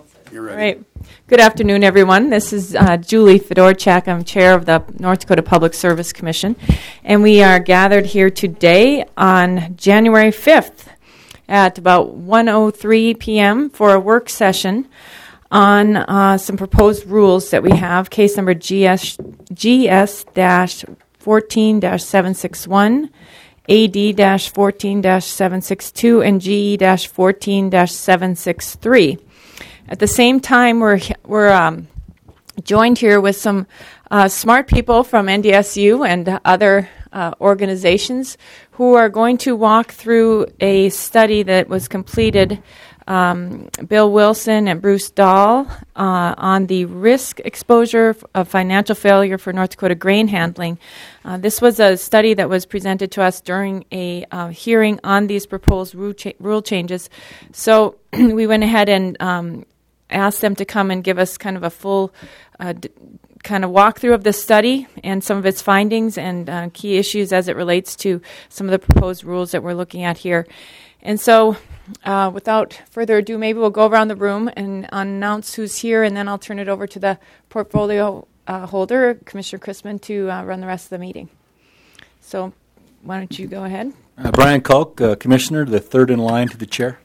You're ready. All right. Good afternoon, everyone. This is Julie Fedorchak. I'm chair of the North Dakota Public Service Commission, and we are gathered here today on January 5th at about 1:03 p.m. for a work session on some proposed rules that we have, case number GS-14-761, AD-14-762, and GE-14-763. At the same time, we're joined here with some smart people from NDSU and other organizations who are going to walk through a study that was completed, Bill Wilson and Bruce Dahl, on the risk exposure of financial failure for North Dakota grain handling. This was a study that was presented to us during a hearing on these proposed rule changes. So we went ahead and asked them to come and give us kind of a full kind of walkthrough of the study and some of its findings and key issues as it relates to some of the proposed rules that we're looking at here. And so without further ado, maybe we'll go around the room and announce who's here, and then I'll turn it over to the portfolio holder, Commissioner Chrisman, to run the rest of the meeting. So why don't you go ahead? Brian Kalk, Commissioner, the third in line to the chair.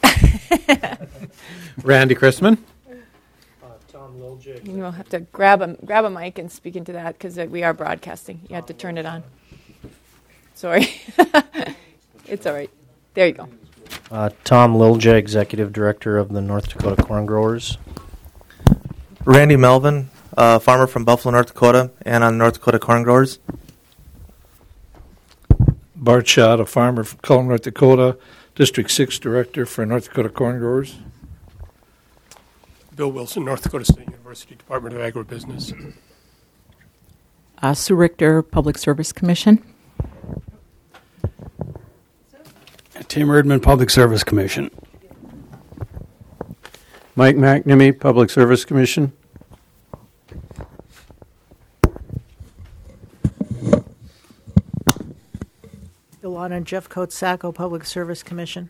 Randy Chrisman. Tom Liljig. You will have to grab a mic and speak into that because we are broadcasting. You have to turn it on. Sorry. It's all right. There you go. Tom Liljig, Executive Director of the North Dakota Corn Growers. Randy Melvin, farmer from Buffalo, North Dakota, and on North Dakota Corn Growers. Bart Schott, a farmer from Cullum, North Dakota, District 6 Director for North Dakota Corn Growers. Bill Wilson, North Dakota State University, Department of Agribusiness. Sue Richter, Public Service Commission. Tim Erdman, Public Service Commission. Mike McNamee, Public Service Commission. Ilana Jeff Coates-Sacco, Public Service Commission.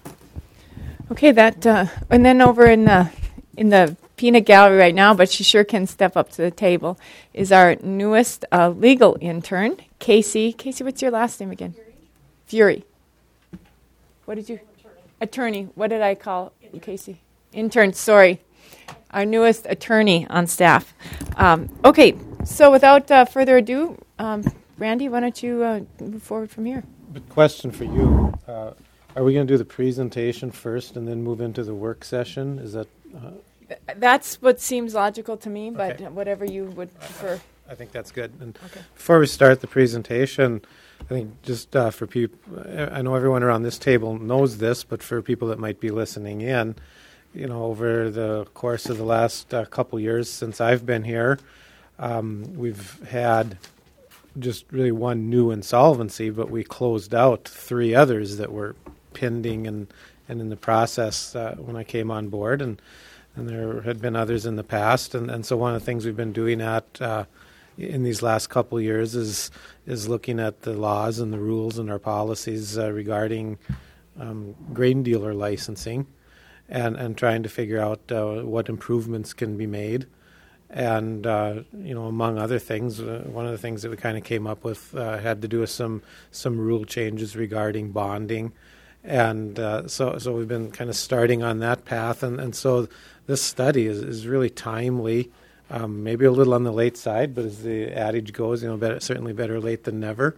Okay, that and then over in the peanut gallery right now, but she sure can step up to the table, is our newest legal intern, Casey. Casey, what's your last name again? Fury. What did you? Attorney. What did I call Casey? Intern, sorry. Our newest attorney on staff. Okay, so without further ado, Randy, why don't you move forward from here? But question for you. Are we going to do the presentation first and then move into the work session? Is that... That's what seems logical to me, but okay. Whatever you would prefer. I think that's good. And okay. Before we start the presentation, I think just for people, I know everyone around this table knows this, but for people that might be listening in, you know, over the course of the last couple years since I've been here, we've had just really one new insolvency, but we closed out 3 others that were pending and in the process when I came on board, and there had been others in the past, and so one of the things we've been doing in these last couple of years is looking at the laws and the rules and our policies regarding grain dealer licensing, and trying to figure out what improvements can be made. And, among other things, one of the things that we kind of came up with had to do with some rule changes regarding bonding. And so we've been kind of starting on that path. And so this study is really timely, maybe a little on the late side, but as the adage goes, certainly better late than never.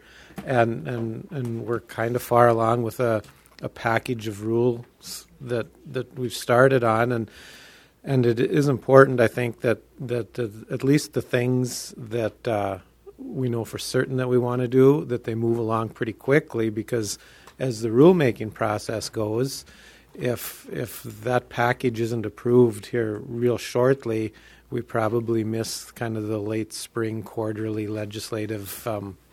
And we're kind of far along with a package of rules that we've started on. And it is important, I think, that at least the things that we know for certain that we want to do, that they move along pretty quickly, because as the rulemaking process goes, if that package isn't approved here real shortly, we probably miss kind of the late spring quarterly legislative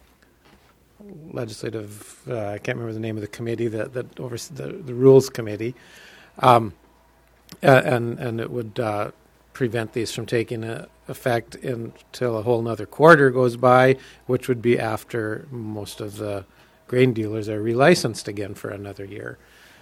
I can't remember the name of the committee that oversees the rules committee. And it would prevent these from taking effect until a whole nother quarter goes by, which would be after most of the grain dealers are relicensed again for another year.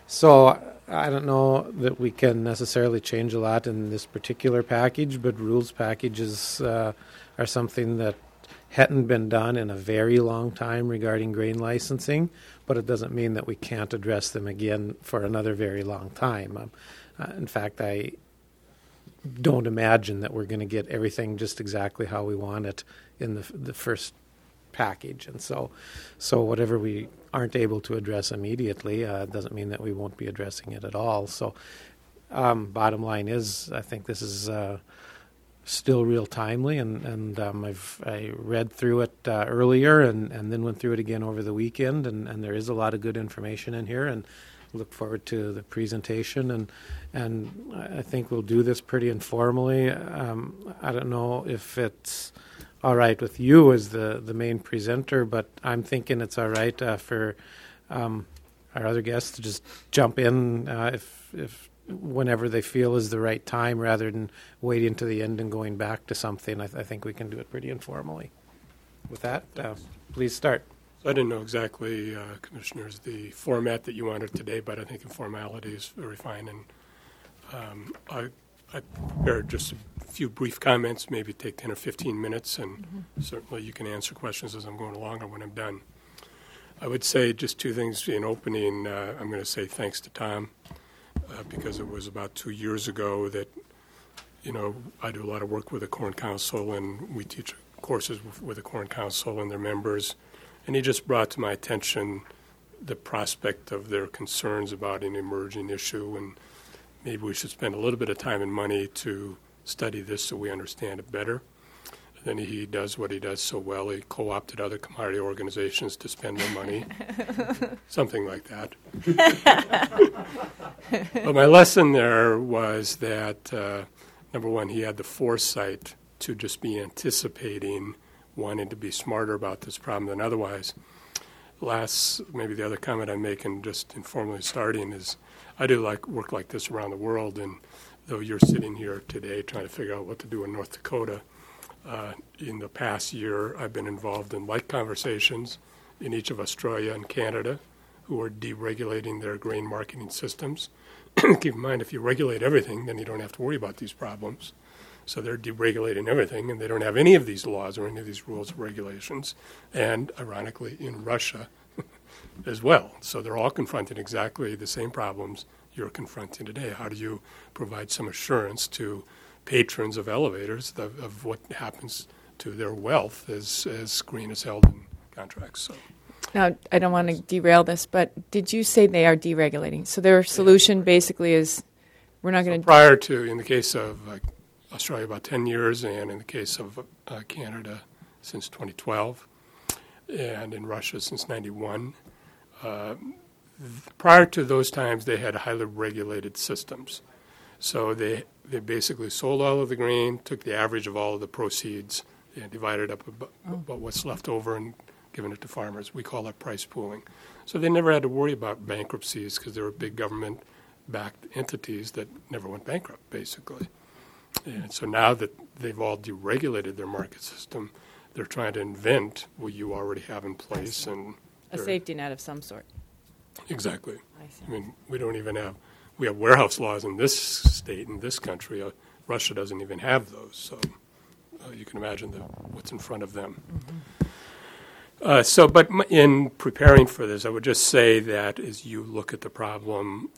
So I don't know that we can necessarily change a lot in this particular package, but rules packages are something that hadn't been done in a very long time regarding grain licensing, but it doesn't mean that we can't address them again for another very long time. In fact, I don't imagine that we're going to get everything just exactly how we want it in the first package. And so whatever we aren't able to address immediately doesn't mean that we won't be addressing it at all. So bottom line is, I think this is still real timely, and I read through it earlier and then went through it again over the weekend, and there is a lot of good information in here, and look forward to the presentation, and I think we'll do this pretty informally. I don't know if it's all right with you as the main presenter, but I'm thinking it's all right for our other guests to just jump in if whenever they feel is the right time, rather than waiting to the end and going back to something. I think we can do it pretty informally. With that, please start. So I didn't know exactly, Commissioners, the format that you wanted today, but I think the formality is very fine. And I prepared just a few brief comments, maybe take 10 or 15 minutes, and certainly you can answer questions as I'm going along or when I'm done. I would say just two things in opening. I'm going to say thanks to Tom, because it was about 2 years ago that, I do a lot of work with the Corn Council, and we teach courses with the Corn Council and their members. And he just brought to my attention the prospect of their concerns about an emerging issue, and maybe we should spend a little bit of time and money to study this so we understand it better. And then he does what he does so well. He co-opted other commodity organizations to spend their money, something like that. But my lesson there was that, number one, he had the foresight to just be anticipating wanting to be smarter about this problem than otherwise. Maybe the other comment I'm making, just informally starting, is I do work like this around the world, and though you're sitting here today trying to figure out what to do in North Dakota, in the past year I've been involved in like conversations in each of Australia and Canada, who are deregulating their grain marketing systems. Keep in mind, if you regulate everything, then you don't have to worry about these problems. So they're deregulating everything, and they don't have any of these laws or any of these rules or regulations, and ironically in Russia as well. So they're all confronting exactly the same problems you're confronting today. How do you provide some assurance to patrons of elevators of what happens to their wealth as grain is held in contracts? So. Now, I don't want to derail this, but did you say they are deregulating? So their solution basically is we're not going to... Prior to, in the case of Australia, about 10 years, and in the case of Canada, since 2012, and in Russia since 91. Prior to those times, they had highly regulated systems. So they basically sold all of the grain, took the average of all of the proceeds, and divided up about what's left over and given it to farmers. We call that price pooling. So they never had to worry about bankruptcies because they were big government-backed entities that never went bankrupt, basically. And so now that they've all deregulated their market system, they're trying to invent what you already have in place. And a safety net of some sort. Exactly. I mean, we have warehouse laws in this state, in this country. Russia doesn't even have those. So you can imagine what's in front of them. But in preparing for this, I would just say that as you look at the problem,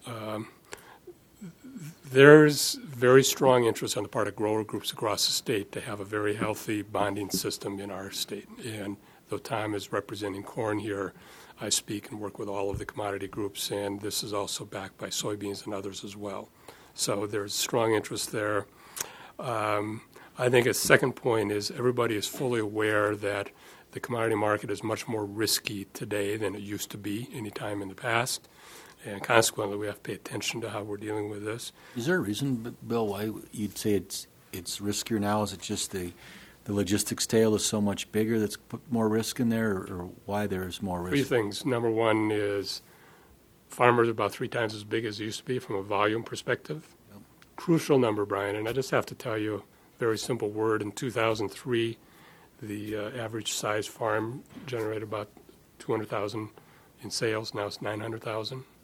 there's very strong interest on the part of grower groups across the state to have a very healthy bonding system in our state. And though Tom is representing corn here, I speak and work with all of the commodity groups, and this is also backed by soybeans and others as well. So there's strong interest there. I think a second point is everybody is fully aware that the commodity market is much more risky today than it used to be any time in the past. And consequently, we have to pay attention to how we're dealing with this. Is there a reason, Bill, why you'd say it's riskier now? Is it just the logistics tail is so much bigger that's put more risk in there, or why there's more risk? Three things. Number one is farmers are about 3 times as big as they used to be from a volume perspective. Yep. Crucial number, Brian, and I just have to tell you a very simple word. In 2003, the average size farm generated about $200,000 in sales. Now it's $900,000.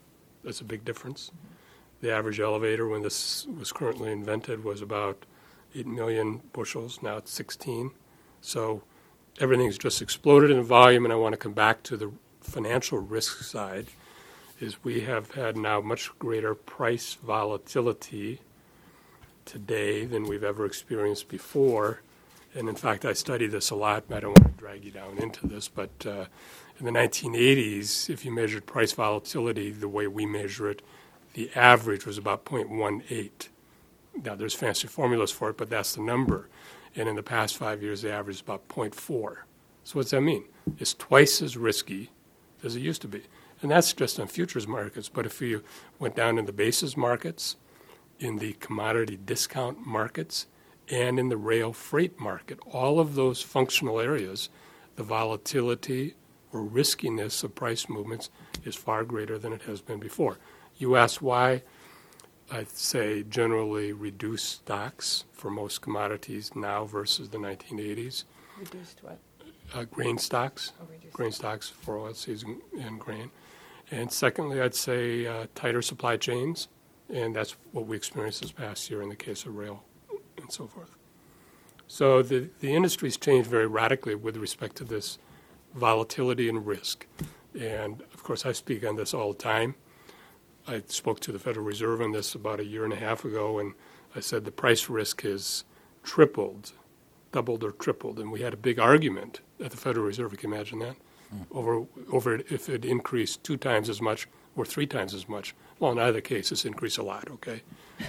That's a big difference. The average elevator when this was currently invented was about 8 million bushels. Now it's 16. So everything's just exploded in volume, and I want to come back to the financial risk side, is we have had now much greater price volatility today than we've ever experienced before. And in fact, I study this a lot, and I don't want to drag you down into this, but in the 1980s, if you measured price volatility the way we measure it, the average was about 0.18. Now, there's fancy formulas for it, but that's the number. And in the past 5 years, the average is about 0.4. So what's that mean? It's twice as risky as it used to be. And that's just on futures markets. But if you went down in the basis markets, in the commodity discount markets, and in the rail freight market, all of those functional areas, the volatility or riskiness of price movements is far greater than it has been before. You asked why. I'd say generally reduced stocks for most commodities now versus the 1980s. Reduced what? Grain stocks. Grain stocks for oilseeds and grain. And secondly, I'd say tighter supply chains, and that's what we experienced this past year in the case of rail and so forth. So the industry's changed very radically with respect to this volatility and risk. And, of course, I speak on this all the time. I spoke to the Federal Reserve on this about a year and a half ago, and I said the price risk has tripled, doubled or tripled. And we had a big argument at the Federal Reserve, you can imagine that, over if it increased 2 times as much or 3 times as much. Well, in either case, it's increased a lot, okay?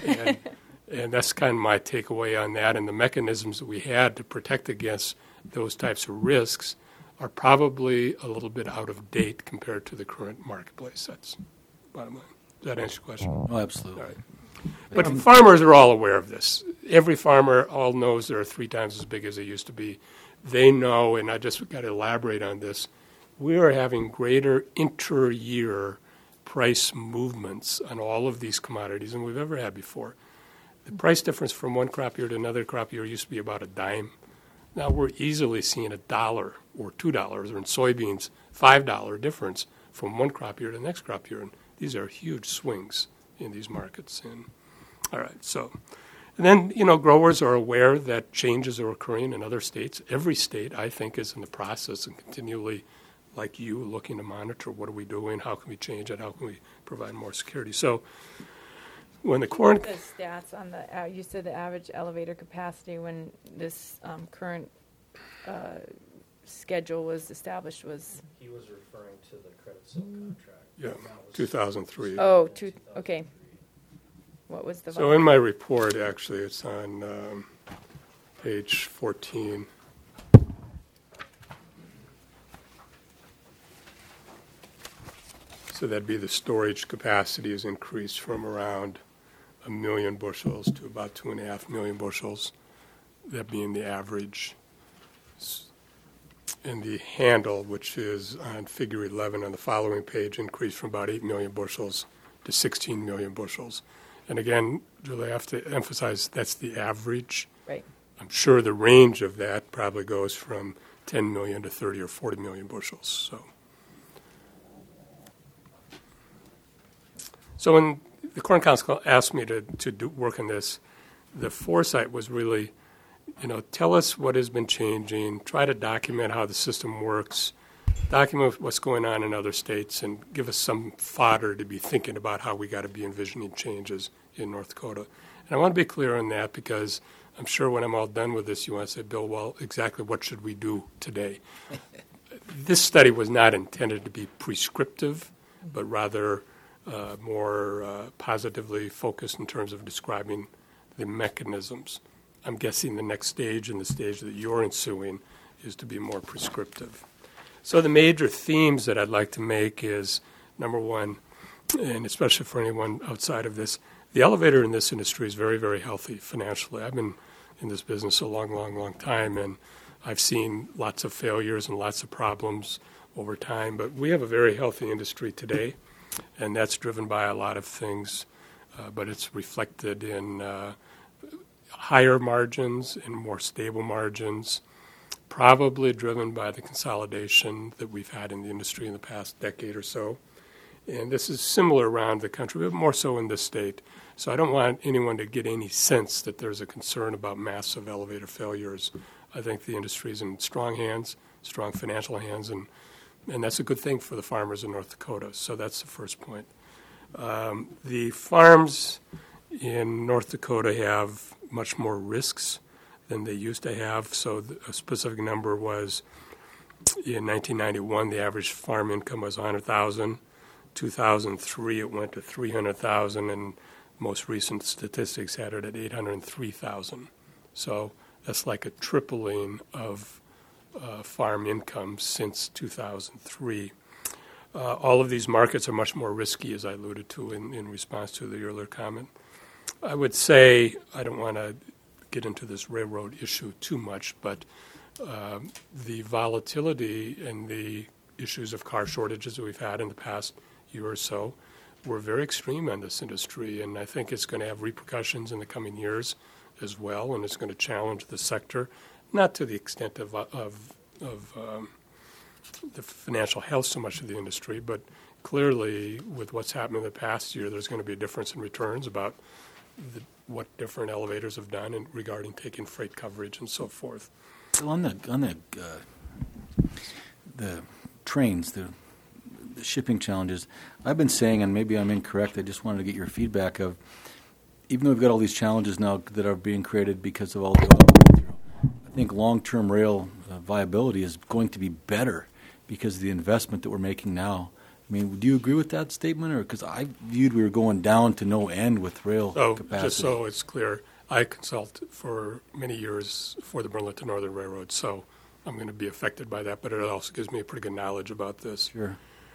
And that's kind of my takeaway on that. And the mechanisms that we had to protect against those types of risks are probably a little bit out of date compared to the current marketplace. That's bottom line. Does that answer your question? Oh, absolutely. All right. But farmers are all aware of this. Every farmer all knows they're 3 times as big as they used to be. They know, and I just got to elaborate on this, we are having greater inter-year price movements on all of these commodities than we've ever had before. The price difference from one crop year to another crop year used to be about a dime. Now we're easily seeing $1 or $2, or in soybeans, $5 difference from one crop year to the next crop year. And these are huge swings in these markets. And all right, so, and then, growers are aware that changes are occurring in other states. Every state, I think, is in the process and continually, like you, looking to monitor what are we doing, how can we change it, how can we provide more security. So when the corn... The stats on the, you said the average elevator capacity when this current schedule was established was... He was referring to the credit silk contract. Yeah, 2003. Okay. What was the... So in my report, actually, it's on page 14. So that'd be the storage capacity has increased from around 1 million bushels to about 2.5 million bushels, that being the average. And the handle, which is on figure 11 on the following page, increased from about 8 million bushels to 16 million bushels. And again, Julie, I have to emphasize that's the average. Right. I'm sure the range of that probably goes from 10 million to 30 or 40 million bushels. So when the Corn Council asked me to do work on this, the foresight was really, tell us what has been changing, try to document how the system works, document what's going on in other states, and give us some fodder to be thinking about how we got to be envisioning changes in North Dakota. And I want to be clear on that because I'm sure when I'm all done with this, you want to say, Bill, well, exactly what should we do today? This study was not intended to be prescriptive, but rather more positively focused in terms of describing the mechanisms. I'm guessing the next stage and the stage that you're ensuing is to be more prescriptive. So the major themes that I'd like to make is, number one, and especially for anyone outside of this, the elevator in this industry is very, very healthy financially. I've been in this business a long, long, long time, and I've seen lots of failures and lots of problems over time. But we have a very healthy industry today, and that's driven by a lot of things, but it's reflected in higher margins and more stable margins, probably driven by the consolidation that we've had in the industry in the past decade or so. And this is similar around the country, but more so in this state. So I don't want anyone to get any sense that there's a concern about massive elevator failures. I think the industry is in strong hands, strong financial hands, and that's a good thing for the farmers in North Dakota. So that's the first point. The farms in North Dakota have much more risks than they used to have. So a specific number was in 1991, the average farm income was $100,000. 2003, it went to $300,000, and most recent statistics had it at $803,000. So that's like a tripling of farm income since 2003. All of these markets are much more risky, as I alluded to in response to the earlier comment. I would say, I don't want to get into this railroad issue too much, but the volatility and the issues of car shortages that we've had in the past year or so were very extreme on this industry, and I think it's going to have repercussions in the coming years as well, and it's going to challenge the sector, not to the extent of the financial health so much of the industry, but clearly with what's happened in the past year, there's going to be a difference in returns about what different elevators have done in regarding taking freight coverage and so forth. So on the trains, the shipping challenges, I've been saying, and maybe I'm incorrect, I just wanted to get your feedback of, even though we've got all these challenges now that are being created because of all the oil, I think long-term rail viability is going to be better because of the investment that we're making now. I mean, do you agree with that statement? Or because I viewed we were going down to no end with rail capacity. Just so it's clear, I consult for many years for the Burlington Northern Railroad, so I'm going to be affected by that, but it also gives me a pretty good knowledge about this. Sure.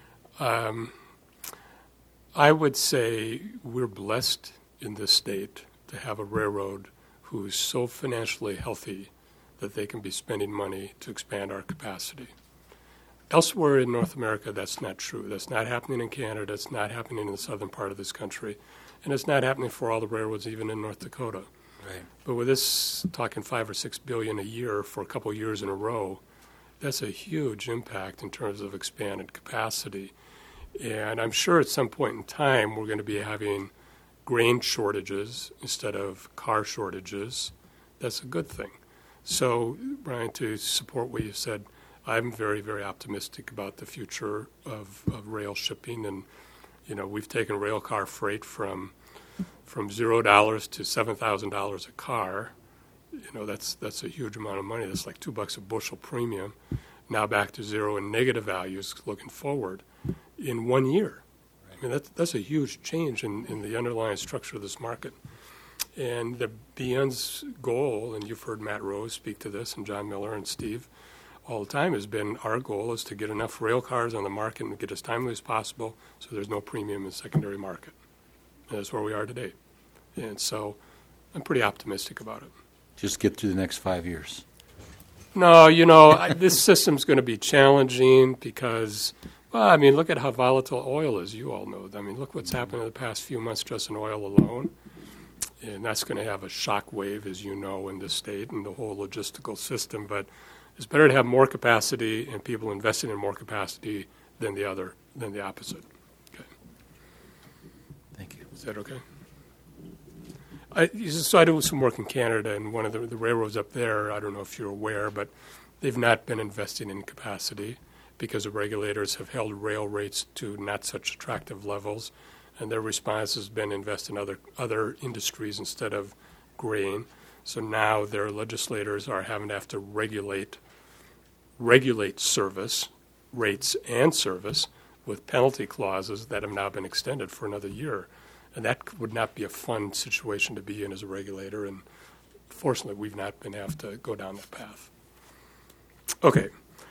I would say we're blessed in this state to have a railroad who is so financially healthy that they can be spending money to expand our capacity. Elsewhere in North America, that's not true. That's not happening in Canada. It's not happening in the southern part of this country. And it's not happening for all the railroads, even in North Dakota. Right. But with this talking $5 or $6 billion a year for a couple of years in a row, that's a huge impact in terms of expanded capacity. And I'm sure at some point in time we're going to be having grain shortages instead of car shortages. That's a good thing. So, Brian, to support what you said, I'm very, very optimistic about the future of rail shipping. And, you know, we've taken rail car freight from $0 to $7,000 a car. You know, that's a huge amount of money. That's like $2 a bushel premium. Now back to zero and negative values looking forward in 1 year. I mean, that's a huge change in the underlying structure of this market. And the BN's goal, and you've heard Matt Rose speak to this, and John Miller and Steve, all the time has been our goal is to get enough rail cars on the market and get as timely as possible so there's no premium in the secondary market. And that's where we are today. And so I'm pretty optimistic about it. Just get through the next 5 years. No, you know, this system's going to be challenging because, well, I mean, look at how volatile oil is. You all know. I mean, look what's happened in the past few months just in oil alone. And that's going to have a shock wave, as you know, in this state and the whole logistical system. But it's better to have more capacity and people investing in more capacity than the opposite. Okay. Thank you. Is that okay? So I do some work in Canada, and one of the railroads up there, I don't know if you're aware, but they've not been investing in capacity because the regulators have held rail rates to not such attractive levels, and their response has been invest in other industries instead of grain. So now their legislators are having to have to regulate service, rates and service, with penalty clauses that have now been extended for another year. And that would not be a fun situation to be in as a regulator, and fortunately we've not been have to go down that path. Okay,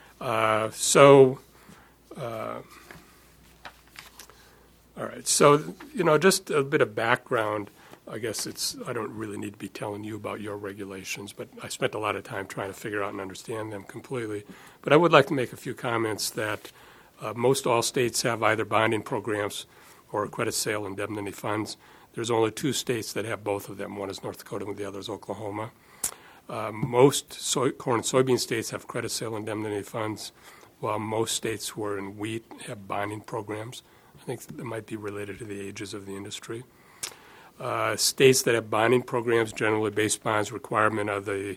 all right, so, you know, just a bit of background. I guess I don't really need to be telling you about your regulations, but I spent a lot of time trying to figure out and understand them completely. But I would like to make a few comments that most all states have either bonding programs or credit sale indemnity funds. There's only 2 states that have both of them. One is North Dakota and the other is Oklahoma. Most corn and soybean states have credit sale indemnity funds, while most states who are in wheat have bonding programs. I think that might be related to the ages of the industry. States that have bonding programs generally base bonds requirement on the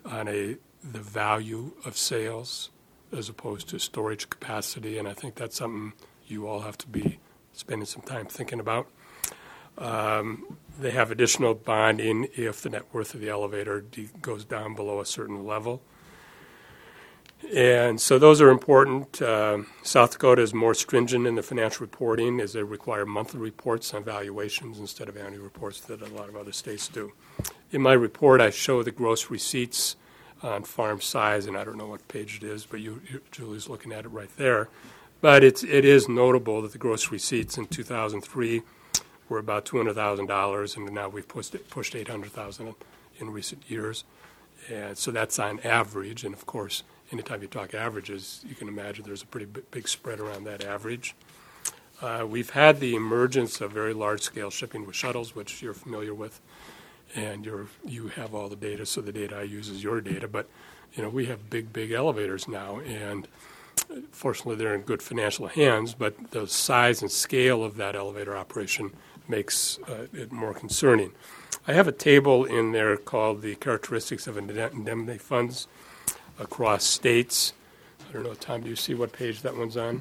value of sales as opposed to storage capacity, and I think that's something you all have to be spending some time thinking about. They have additional bonding if the net worth of the elevator goes down below a certain level. And so those are important. South Dakota is more stringent in the financial reporting as they require monthly reports on valuations instead of annual reports that a lot of other states do. In my report, I show the gross receipts on farm size, and I don't know what page it is, but Julie's looking at it right there. But it is notable that the gross receipts in 2003 were about $200,000, and now we've pushed $800,000 in recent years. And so that's on average, and of course, anytime you talk averages, you can imagine there's a pretty big spread around that average. We've had the emergence of very large-scale shipping with shuttles, which you're familiar with, and you have all the data, so the data I use is your data. But we have big elevators now, and fortunately they're in good financial hands, but the size and scale of that elevator operation makes it more concerning. I have a table in there called the characteristics of indemnity funds across states. I don't know, Tom, do you see what page that one's on?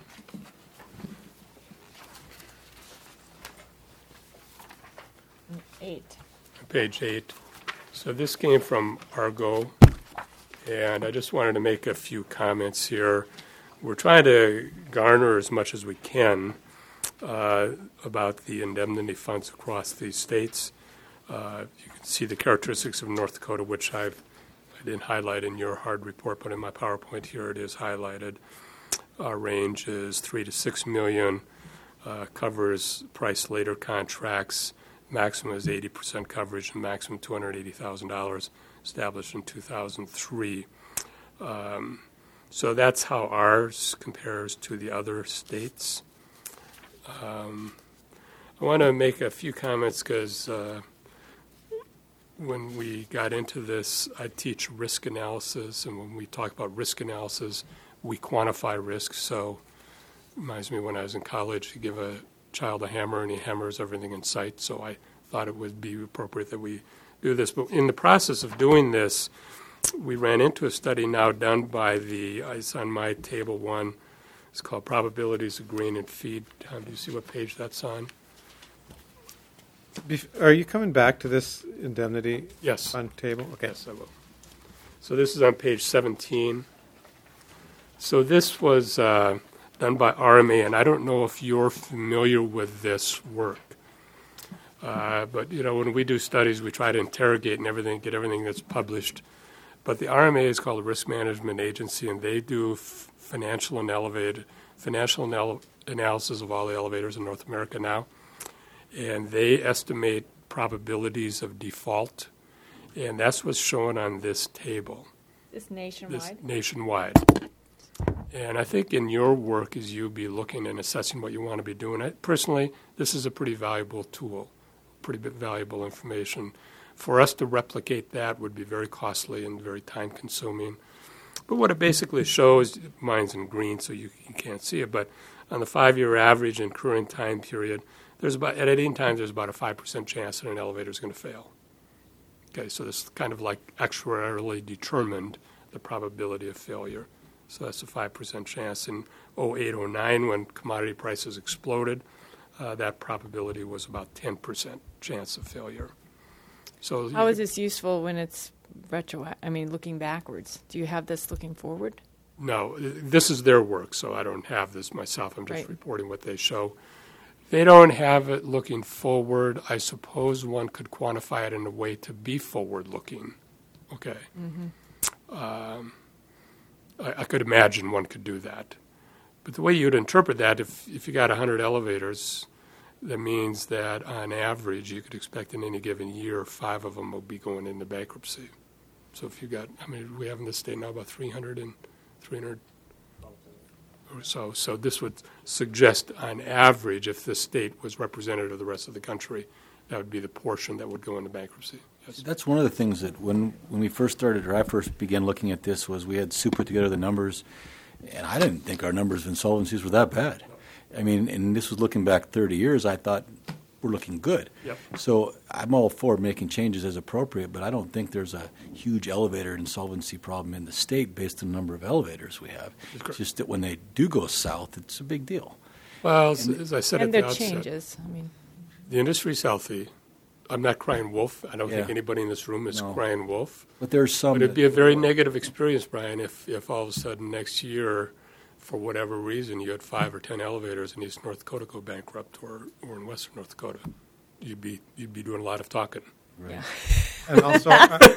Page 8. So this came from Argo, and I just wanted to make a few comments here. We're trying to garner as much as we can about the indemnity funds across these states. You can see the characteristics of North Dakota, which I didn't highlight in your hard report, but in my PowerPoint here it is highlighted. Our range is $3 to $6 million, covers price later contracts. Maximum is 80% coverage and maximum $280,000, established in 2003. So that's how ours compares to the other states. I want to make a few comments because when we got into this, I teach risk analysis, and when we talk about risk analysis, we quantify risk. So it reminds me when I was in college, you give a child a hammer and he hammers everything in sight. So I thought it would be appropriate that we do this. But in the process of doing this, we ran into a study now done by it's on my table 1. It's called Probabilities of Grain and Feed. Tom, do you see what page that's on? Are you coming back to this indemnity fund table? Okay. Yes, I will. So this is on page 17. So this was done by RMA, and I don't know if you're familiar with this work. But, when we do studies, we try to interrogate and get everything that's published. But the RMA is called a Risk Management Agency, and they do financial analysis of all the elevators in North America now. And they estimate probabilities of default, and that's what's shown on this table. This nationwide? Nationwide. And I think in your work as you be looking and assessing what you want to be doing, personally, this is a pretty valuable tool, pretty valuable information. For us to replicate that would be very costly and very time-consuming. But what it basically shows, mine's in green so you can't see it, but on the 5-year average and current time period, at any time there's about a 5% chance that an elevator is going to fail. Okay, so this is kind of like actuarially determined the probability of failure. So that's a 5% chance. In 2008-09, when commodity prices exploded, that probability was about 10% chance of failure. So how is this useful when it's looking backwards? Do you have this looking forward? No, this is their work, so I don't have this myself. I'm just reporting what they show. They don't have it looking forward. I suppose one could quantify it in a way to be forward-looking. Okay. Mm-hmm. I could imagine one could do that. But the way you'd interpret that, if you got 100 elevators, that means that on average you could expect in any given year 5 of them will be going into bankruptcy. So if you got, how many do we have in this state now? About 300 or so. So this would suggest on average, if the state was representative of the rest of the country, that would be the portion that would go into bankruptcy. Yes. That's one of the things that when we first started, or I first began looking at this, was we had Sue put together the numbers, and I didn't think our numbers of insolvencies were that bad. I mean, and this was looking back 30 years, I thought we're looking good. Yep. So I'm all for making changes as appropriate, but I don't think there's a huge elevator insolvency problem in the state based on the number of elevators we have. It's just that when they do go south, it's a big deal. Well, as I said at And the there outset, changes. I mean, the industry's healthy. I'm not crying wolf. I don't think Yeah. anybody in this room is No. crying wolf. But there's some. But it'd be a very negative experience, Brian, if all of a sudden next year, for whatever reason, you had 5 or 10 elevators in East North Dakota go bankrupt or in Western North Dakota. You'd be doing a lot of talking. Right. And also,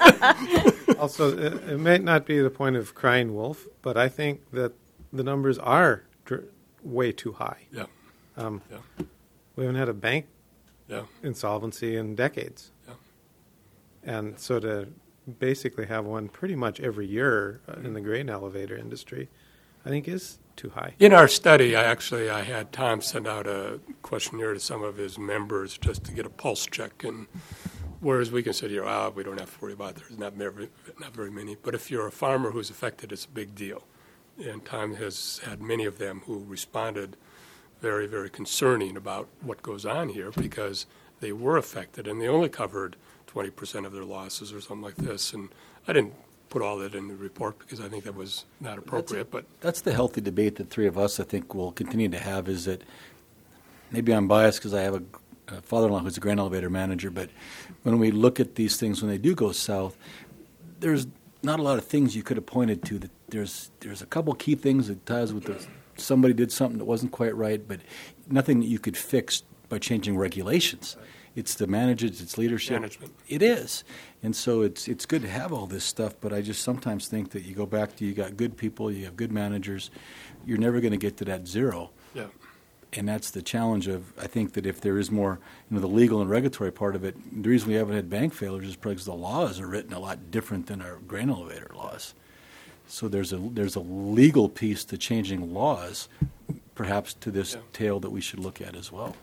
it may not be the point of crying wolf, but I think that the numbers are way too high. Yeah. Yeah. We haven't had a bank insolvency in decades. Yeah. And so to basically have one pretty much every year in the grain elevator industry, I think is too high. In our study, I had Tom send out a questionnaire to some of his members just to get a pulse check. And whereas we can sit here, we don't have to worry about it. There's not very many. But if you're a farmer who's affected, it's a big deal. And Tom has had many of them who responded very, very concerning about what goes on here because they were affected and they only covered 20% of their losses or something like this. And I didn't put all that in the report because I think that was not appropriate. But that's the healthy debate that three of us, I think, will continue to have. Is that maybe I'm biased because I have a father-in-law who's a grain elevator manager, but when we look at these things when they do go south, there's not a lot of things you could have pointed to. That there's a couple key things that ties with somebody did something that wasn't quite right, but nothing that you could fix by changing regulations. It's the managers, it's leadership. Management. It is. And so it's good to have all this stuff, but I just sometimes think that you go back to you got good people, you have good managers, you're never going to get to that zero. Yeah. And that's the challenge of, I think that if there is more, the legal and regulatory part of it, the reason we haven't had bank failures is because the laws are written a lot different than our grain elevator laws. So there's a legal piece to changing laws, perhaps to this tale that we should look at as well.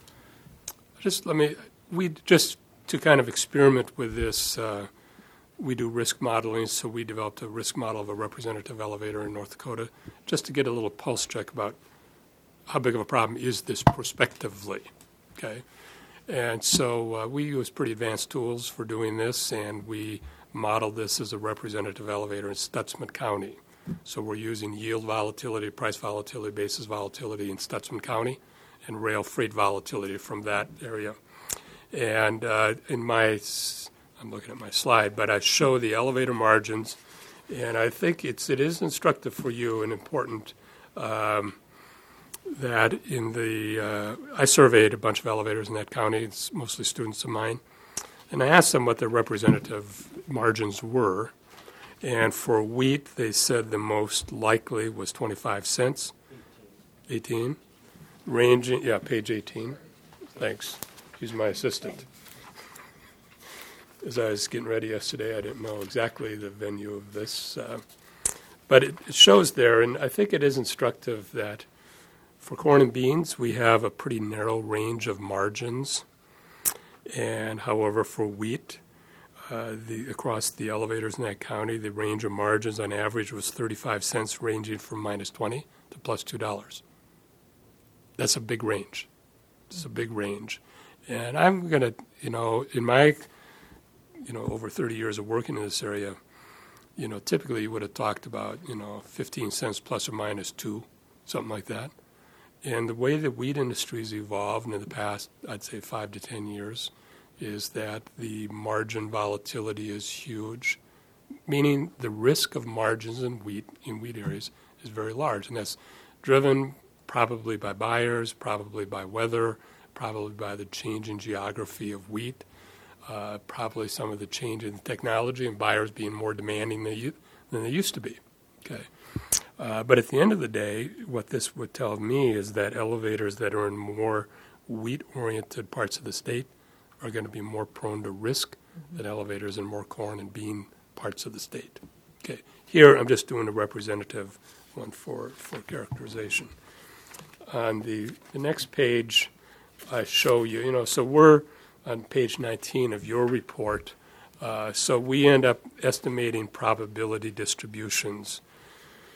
We to kind of experiment with this, we do risk modeling, so we developed a risk model of a representative elevator in North Dakota just to get a little pulse check about how big of a problem is this prospectively, okay? And so we use pretty advanced tools for doing this, and we modeled this as a representative elevator in Stutsman County. So we're using yield volatility, price volatility, basis volatility in Stutsman County, and rail freight volatility from that area. And I'm looking at my slide, but I show the elevator margins, and I think it is instructive for you and important that in the I surveyed a bunch of elevators in that county. It's mostly students of mine, and I asked them what their representative margins were. And for wheat, they said the most likely was 25 cents. 18. Ranging, page 18. Thanks. She's my assistant. As I was getting ready yesterday, I didn't know exactly the venue of this. But it shows there, and I think it is instructive that for corn and beans, we have a pretty narrow range of margins. And however, for wheat, across the elevators in that county, the range of margins on average was 35 cents, ranging from minus 20 to plus $2. That's a big range. It's a big range. And I'm going to, in my, over 30 years of working in this area, typically you would have talked about, 15 cents plus or minus 2, something like that. And the way the wheat industry has evolved in the past, I'd say 5 to 10 years, is that the margin volatility is huge, meaning the risk of margins in wheat areas is very large. And that's driven probably by buyers, probably by weather, probably by the change in geography of wheat, probably some of the change in technology and buyers being more demanding than they used to be. Okay. But at the end of the day, what this would tell me is that elevators that are in more wheat-oriented parts of the state are going to be more prone to risk than elevators in more corn and bean parts of the state. Okay. Here, I'm just doing a representative one for characterization. On the next page, I show you, so we're on page 19 of your report. So we end up estimating probability distributions.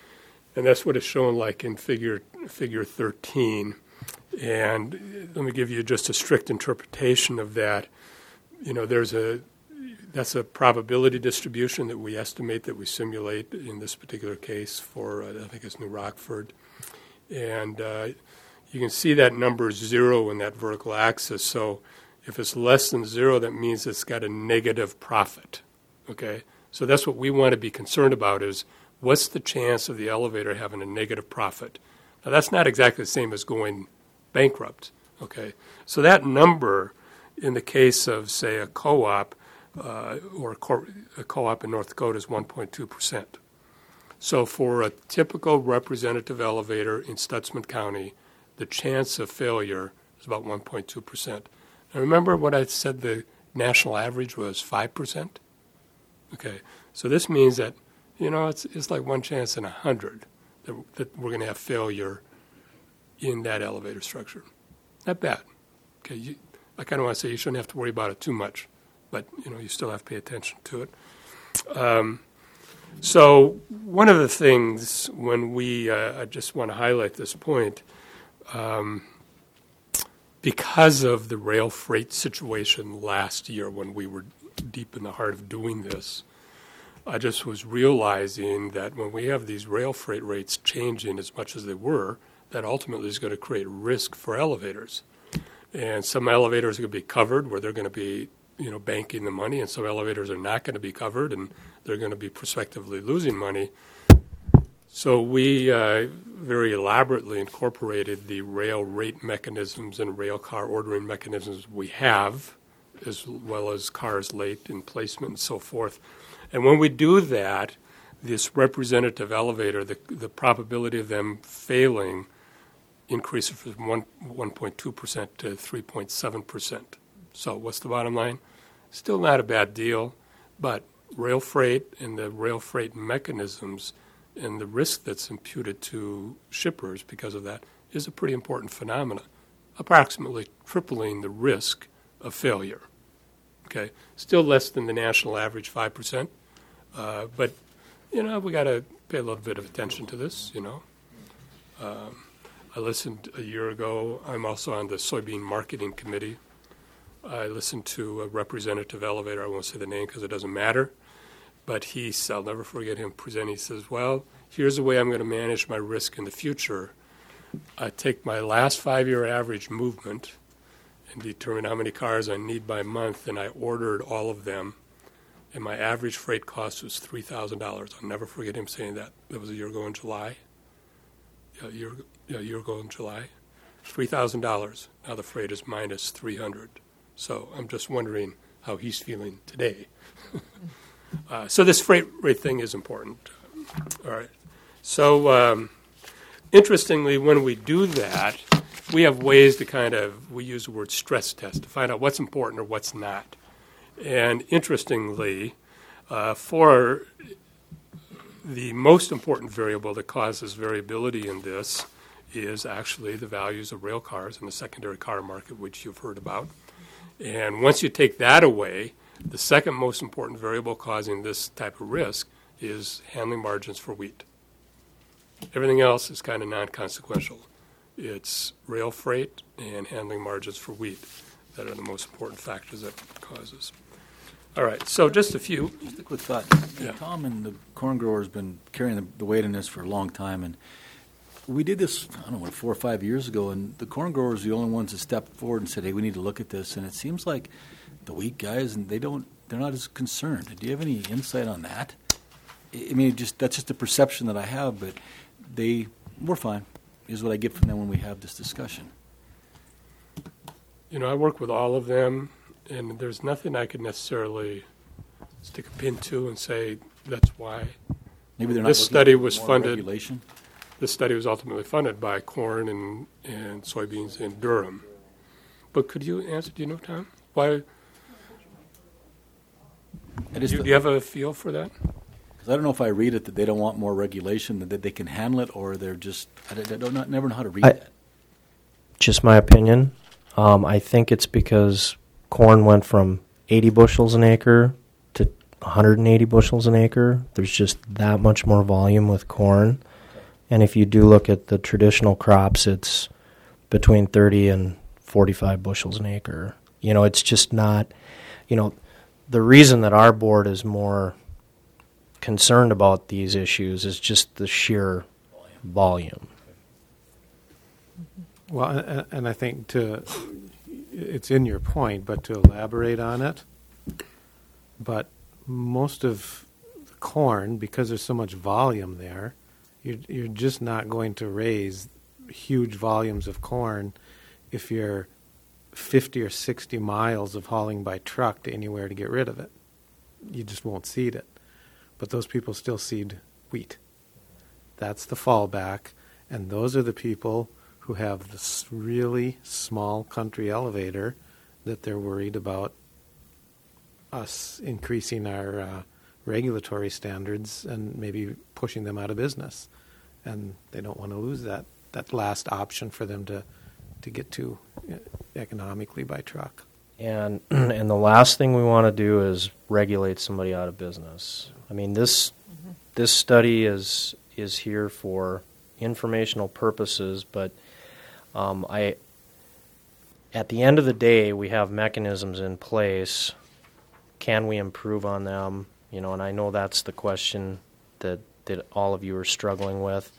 And that's what it's shown like in figure 13. And let me give you just a strict interpretation of that. You know, that's a probability distribution that we estimate, that we simulate in this particular case for, I think it's New Rockford. And you can see that number is 0 in that vertical axis. So if it's less than 0, that means it's got a negative profit, okay? So that's what we want to be concerned about, is what's the chance of the elevator having a negative profit? Now, that's not exactly the same as going bankrupt, okay? So that number, in the case of, say, a co-op or a co-op in North Dakota, is 1.2%. So for a typical representative elevator in Stutsman County, the chance of failure is about 1.2%. Now, remember what I said the national average was 5%? Okay, so this means that, you know, it's like one chance in 100 that we're going to have failure in that elevator structure. Not bad. Okay, I kind of want to say you shouldn't have to worry about it too much, but, you know, you still have to pay attention to it. So one of the things when I just want to highlight this point, because of the rail freight situation last year when we were deep in the heart of doing this, I just was realizing that when we have these rail freight rates changing as much as they were, that ultimately is going to create risk for elevators. And some elevators are going to be covered where they're going to be, you know, banking the money, and some elevators are not going to be covered and they're going to be prospectively losing money. So we very elaborately incorporated the rail rate mechanisms and rail car ordering mechanisms we have, as well as cars late in placement and so forth. And when we do that, this representative elevator, the probability of them failing increases from 1.2% to 3.7%. So what's the bottom line? Still not a bad deal, but rail freight and the rail freight mechanisms and the risk that's imputed to shippers because of that is a pretty important phenomena, approximately tripling the risk of failure. Okay, still less than the national average 5%, but you know, we got to pay a little bit of attention to this. You know, I listened a year ago. I'm also on the soybean marketing committee. I listened to a representative elevator. I won't say the name because it doesn't matter. But I'll never forget him presenting. He says, well, here's the way I'm going to manage my risk in the future. I take my last 5-year average movement and determine how many cars I need by month, and I ordered all of them, and my average freight cost was $3,000. I'll never forget him saying that. That was a year ago in July. A year ago in July. $3,000. Now the freight is minus $300. So I'm just wondering how he's feeling today. So this freight rate thing is important. All right. So interestingly, when we do that, we have ways to we use the word stress test to find out what's important or what's not. And interestingly, for the most important variable that causes variability in this is actually the values of rail cars in the secondary car market, which you've heard about. And once you take that away, the second most important variable causing this type of risk is handling margins for wheat. Everything else is kind of non-consequential. It's rail freight and handling margins for wheat that are the most important factors that causes. All right, so just a few. Just a quick thought. Yeah. Tom and the corn grower has been carrying the weight in this for a long time, and we did this, 4 or 5 years ago, and the corn growers are the only ones that stepped forward and said, hey, we need to look at this, and it seems like the wheat guys, and they're not as concerned. Do you have any insight on that? I mean, that's just a perception that I have, but we're fine, is what I get from them when we have this discussion. You know, I work with all of them, and there's nothing I could necessarily stick a pin to and say that's why. Maybe they're not. This study was more funded. Regulation? This study was ultimately funded by corn and soybeans in Durham. But could you answer? Do you know, Tom? Why? Do you have a feel for that? Because I don't know if I read it that they don't want more regulation, that they can handle it, or they're just I never know how to read that. Just my opinion. I think it's because corn went from 80 bushels an acre to 180 bushels an acre. There's just that much more volume with corn. And if you do look at the traditional crops, it's between 30 and 45 bushels an acre. You know, it's just not, you know, the reason that our board is more concerned about these issues is just the sheer volume. Well, and I think it's in your point, but to elaborate on it, but most of the corn, because there's so much volume there, you're just not going to raise huge volumes of corn if you're 50 or 60 miles of hauling by truck to anywhere to get rid of it. You just won't seed it. But those people still seed wheat. That's the fallback, and those are the people who have this really small country elevator that they're worried about us increasing our regulatory standards and maybe pushing them out of business. And they don't want to lose that last option for them to get to economically by truck. And the last thing we want to do is regulate somebody out of business. I mean, this study is here for informational purposes, but at the end of the day, we have mechanisms in place. Can we improve on them? You know, and I know that's the question that all of you are struggling with.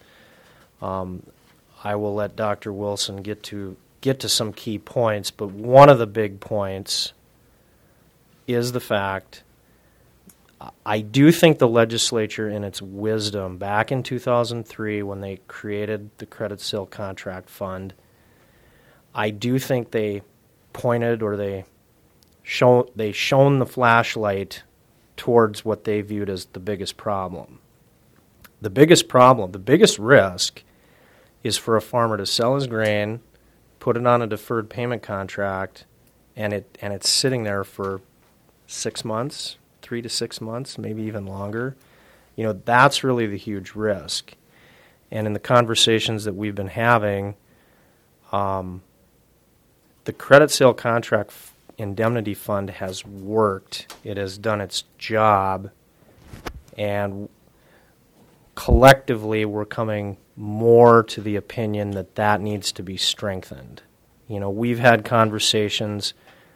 I will let Dr. Wilson get to some key points, but one of the big points is the fact I do think the legislature, in its wisdom, back in 2003 when they created the Credit Sale Contract Fund, I do think they pointed or they shone the flashlight towards what they viewed as the biggest problem. The biggest risk is for a farmer to sell his grain, put it on a deferred payment contract, and it's sitting there for 6 months, 3 to 6 months, maybe even longer. You know, that's really the huge risk. And in the conversations that we've been having, the Credit Sale Contract Indemnity Fund has worked. It has done its job, and collectively we're coming more to the opinion that needs to be strengthened. You know, we've had conversations,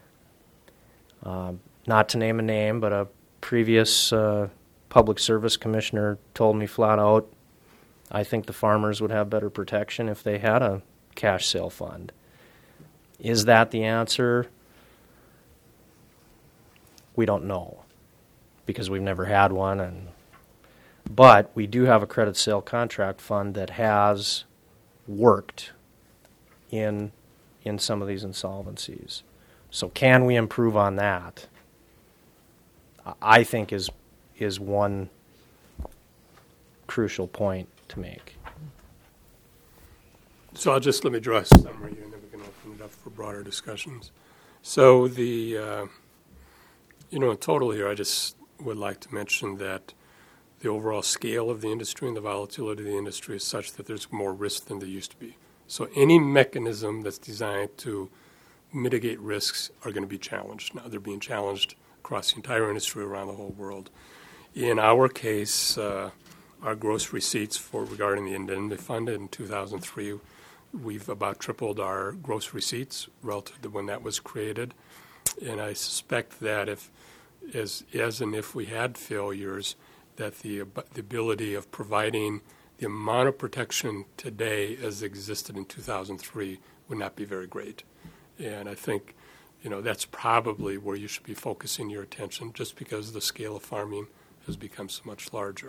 not to name a name, but a previous public service commissioner told me flat out, I think the farmers would have better protection if they had a cash sale fund. Is that the answer? We don't know, because we've never had one. But we do have a credit sale contract fund that has worked in some of these insolvencies. So can we improve on that? I think is one crucial point to make. So let me draw a summary here, and then we can open it up for broader discussions. So in total here, I just would like to mention that the overall scale of the industry and the volatility of the industry is such that there's more risk than there used to be. So any mechanism that's designed to mitigate risks are going to be challenged. Now they're being challenged across the entire industry around the whole world. In our case, our gross receipts regarding the indemnity fund in 2003, we've about tripled our gross receipts relative to when that was created. And I suspect that if we had failures, that the ability of providing the amount of protection today as existed in 2003 would not be very great. And I think, that's probably where you should be focusing your attention, just because the scale of farming has become so much larger.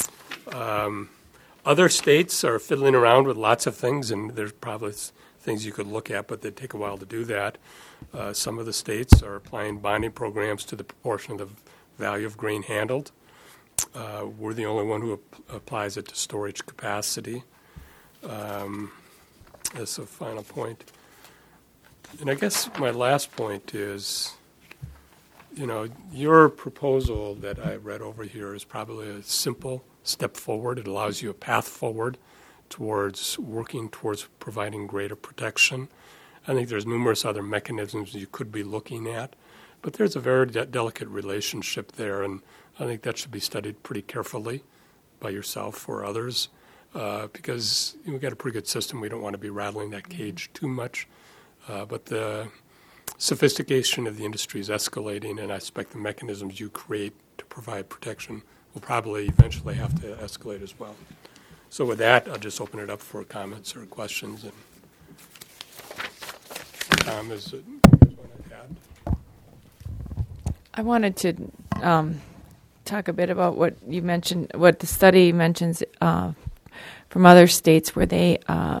Other states are fiddling around with lots of things, and there's probably things you could look at, but they take a while to do that. Some of the states are applying bonding programs to the proportion of the value of grain handled. We're the only one who applies it to storage capacity. As a final point. And I guess my last point is, your proposal that I read over here is probably a simple step forward. It allows you a path forward towards working towards providing greater protection. I think there's numerous other mechanisms you could be looking at, but there's a very delicate relationship there, and I think that should be studied pretty carefully by yourself or others. because we've got a pretty good system. We don't want to be rattling that cage too much. But the sophistication of the industry is escalating, and I expect the mechanisms you create to provide protection will probably eventually have to escalate as well. So with that, I'll just open it up for comments or questions. And Tom, is it you guys want to add? I wanted to talk a bit about what you mentioned, what the study mentions from other states where they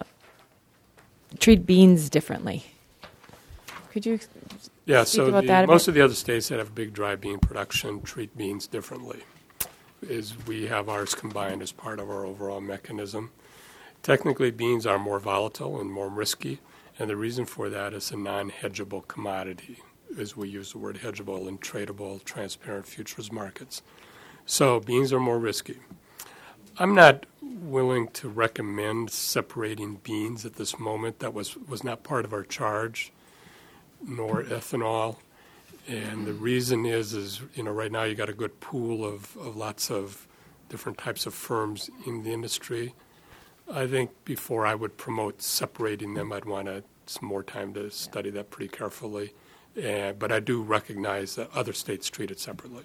treat beans differently. Could you Yeah, speak so about that a most bit? of the other states that have big dry bean production treat beans differently. We have ours combined as part of our overall mechanism. Technically, beans are more volatile and more risky, and the reason for that is a non-hedgeable commodity, as we use the word hedgeable in tradable, transparent futures markets. So beans are more risky. I'm not willing to recommend separating beans at this moment. That was not part of our charge, nor ethanol. And the reason is right now you got a good pool of lots of different types of firms in the industry. I think before I would promote separating them, I'd want some more time to study that pretty carefully. But I do recognize that other states treat it separately.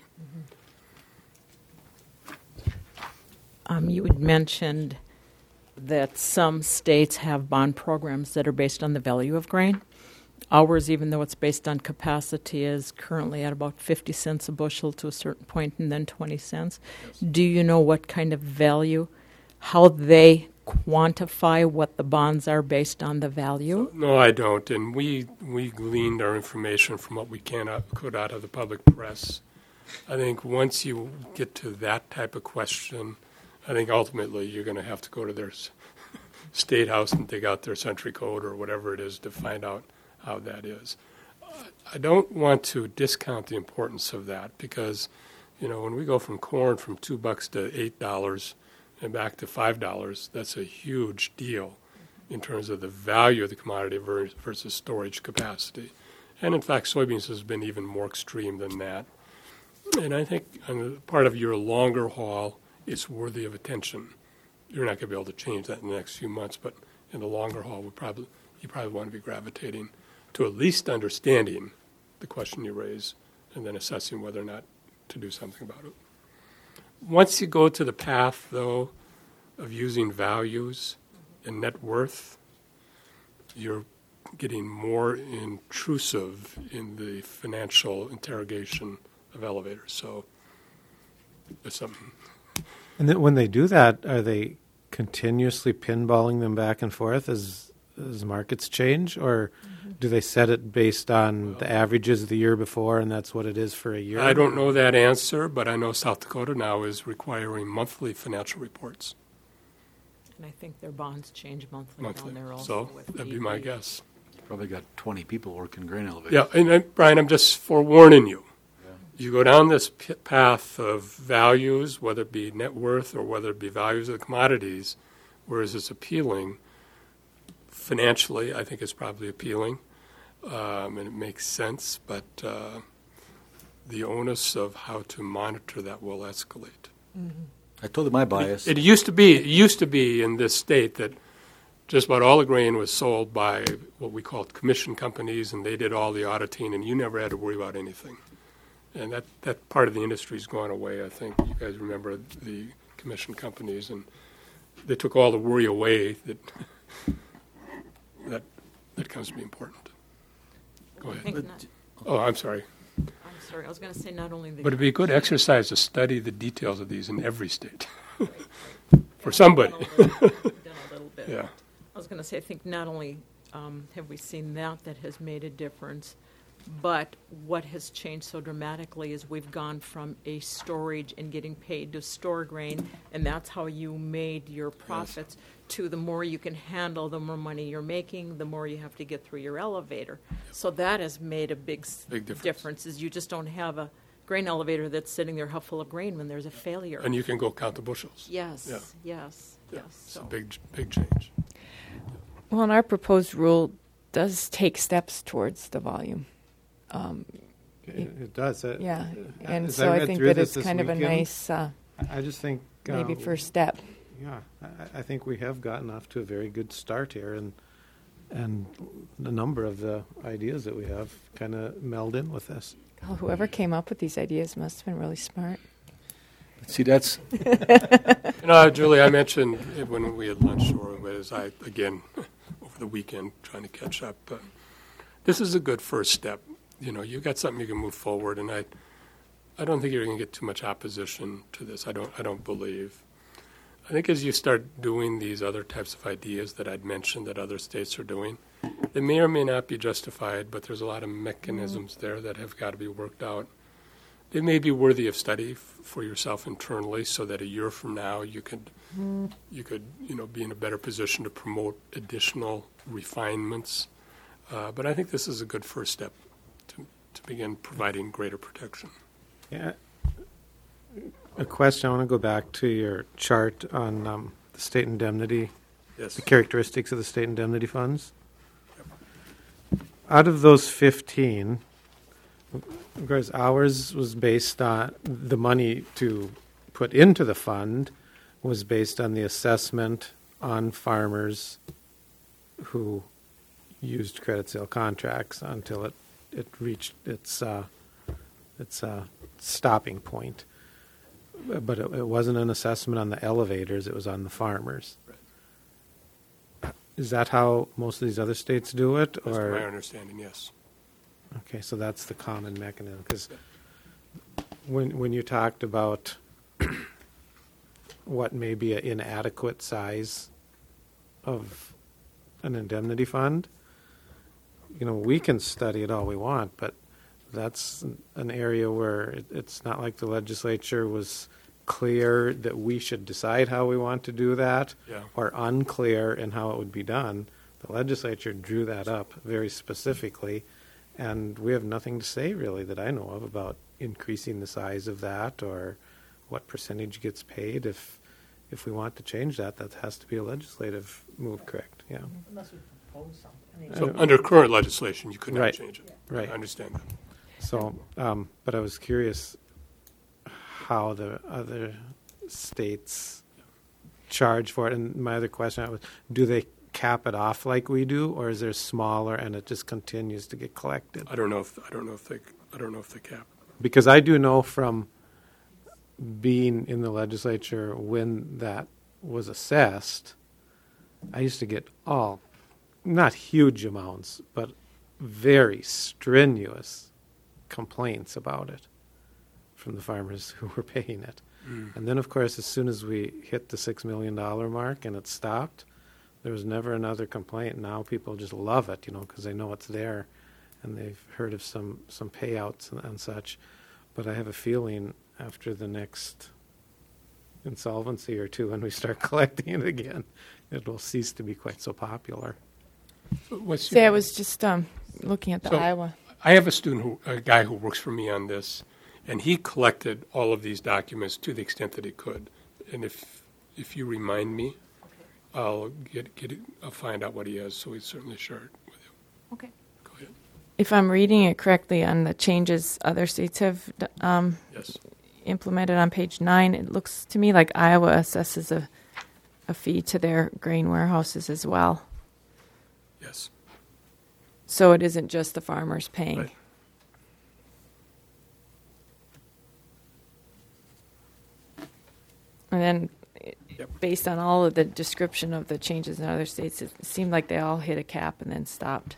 You had mentioned that some states have bond programs that are based on the value of grain. Ours, even though it's based on capacity, is currently at about 50 cents a bushel to a certain point and then 20 cents. Yes. Do you know what kind of value, how they quantify what the bonds are based on the value? No, I don't. And we gleaned our information from what we could out of the public press. I think once you get to that type of question, I think ultimately you're going to have to go to their state house and dig out their century code or whatever it is to find out how that is. I don't want to discount the importance of that because, when we go from corn from $2 to $8 and back to $5, that's a huge deal in terms of the value of the commodity versus storage capacity. And in fact, soybeans has been even more extreme than that. And I think on part of your longer haul, it's worthy of attention. You're not going to be able to change that in the next few months, but in the longer haul, you probably want to be gravitating to at least understanding the question you raise and then assessing whether or not to do something about it. Once you go to the path, though, of using values and net worth, you're getting more intrusive in the financial interrogation of elevators. So there's something. And then when they do that, are they continuously pinballing them back and forth as markets change, or do they set it based on the averages of the year before, and that's what it is for a year? I don't know that answer, but I know South Dakota now is requiring monthly financial reports. And I think their bonds change monthly. Down there also. So that'd be my guess. Probably got 20 people working grain elevators. Yeah, and Brian, I'm just forewarning you. You go down this path of values, whether it be net worth or whether it be values of the commodities, whereas it's appealing financially, I think it's probably appealing, and it makes sense, but the onus of how to monitor that will escalate. Mm-hmm. I told you my bias. It used to be in this state that just about all the grain was sold by what we called commission companies, and they did all the auditing, and you never had to worry about anything. And that part of the industry's gone away. I think you guys remember the commission companies, and they took all the worry away that comes to be important. Go ahead. I'm sorry. I'm sorry. I was going to say not only the. But it'd be a good exercise to study the details of these in every state for somebody. Done a little bit. Yeah. I was going to say, I think not only have we seen that has made a difference, but what has changed so dramatically is we've gone from a storage and getting paid to store grain, and that's how you made your profits, to the more you can handle, the more money you're making, the more you have to get through your elevator. Yep. So that has made a big difference, is you just don't have a grain elevator that's sitting there half full of grain when there's a failure. And you can go count the bushels. Yes, yeah. yes. It's a big change. Well, and our proposed rule does take steps towards the volume. It does. And so I think that it's kind of a nice I just think maybe first step. Yeah, I think we have gotten off to a very good start here, and a number of the ideas that we have kind of meld in with this. Oh, whoever came up with these ideas must have been really smart. See, that's Julie, I mentioned it when we had lunch, or was I again over the weekend trying to catch up. This is a good first step. You've got something you can move forward, and I don't think you're going to get too much opposition to this. I don't believe. I think as you start doing these other types of ideas that I'd mentioned that other states are doing, they may or may not be justified, but there's a lot of mechanisms there that have got to be worked out. They may be worthy of study for yourself internally, so that a year from now you could be in a better position to promote additional refinements. But I think this is a good first step to begin providing greater protection. Yeah. A question, I want to go back to your chart on the state indemnity, Yes. the characteristics of the state indemnity funds. Out of those 15, of course, ours was based on the money to put into the fund was based on the assessment on farmers who used credit sale contracts until it reached its stopping point. But it wasn't an assessment on the elevators, it was on the farmers. Right. Is that how most of these other states do it? That's my understanding, yes. Okay, so that's the common mechanism. Because when you talked about what may be an inadequate size of an indemnity fund, we can study it all we want, but that's an area where it's not like the legislature was clear that we should decide how we want to do that, or unclear in how it would be done. The legislature drew that up very specifically, and we have nothing to say really that I know of about increasing the size of that or what percentage gets paid. If we want to change that, that has to be a legislative move, correct? Yeah. Unless we propose something. So under current legislation, you could not Right. change it. Right. I understand that. So, but I was curious how the other states charge for it. And my other question was, do they cap it off like we do, or is there smaller and it just continues to get collected? I don't know if they cap. Because I do know from being in the legislature when that was assessed, I used to get not huge amounts, but very strenuous complaints about it from the farmers who were paying it. And then, of course, as soon as we hit the $6 million mark and it stopped, there was never another complaint. Now people just love it, because they know it's there and they've heard of some payouts and such. But I have a feeling after the next insolvency or two, when we start collecting it again, it will cease to be quite so popular. See, I was just looking at the Iowa. I have a guy who works for me on this, and he collected all of these documents to the extent that he could. And if you remind me, I'll I'll find out what he has, so he'd certainly share it with you. Okay. Go ahead. If I'm reading it correctly on the changes other states have Yes. implemented on page 9, it looks to me like Iowa assesses a fee to their grain warehouses as well. Yes. So it isn't just the farmers paying. Right. And then, Yep. based on all of the description of the changes in other states, it seemed like they all hit a cap and then stopped.